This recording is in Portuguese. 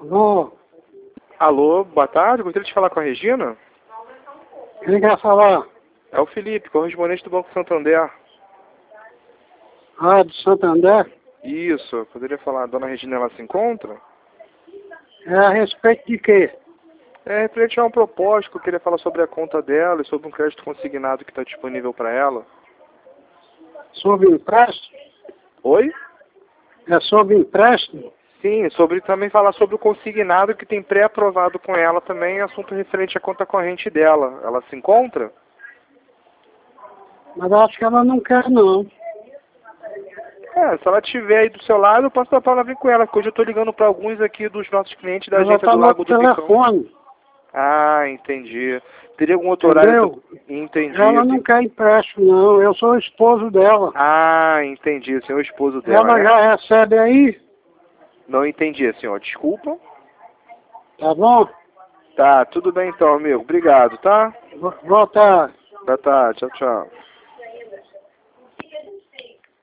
Alô, Alô, boa tarde, gostaria de falar com a Regina? quem quer falar? É o Felipe, correspondente do Banco Santander. Ah, de Santander? Isso, poderia falar, a dona Regina, ela se encontra? É a respeito de quê? Referente a um propósito, que eu queria falar sobre a conta dela e sobre um crédito consignado que está disponível para ela. Sobre empréstimo? Oi? É sobre empréstimo? Sim, também falar sobre o consignado que tem pré-aprovado com ela também, assunto referente à conta corrente dela. Ela se encontra? Mas acho que ela não quer, não. Se ela estiver aí do seu lado, eu posso dar palavra com ela, porque hoje eu estou ligando para alguns aqui dos nossos clientes da Ela agência está do no Lago do Picão. telefone, Ah, entendi. Teria algum outro horário? entendeu? Entendi. Ela não quer empréstimo, não. Eu sou o esposo dela. Ah, entendi. Senhor esposo dela, Ela né? já recebe aí, Não entendi, senhor. Desculpa. tá bom? Tá, tudo bem então, amigo. Obrigado, tá? Boa tarde. Boa tarde. Tchau, tchau.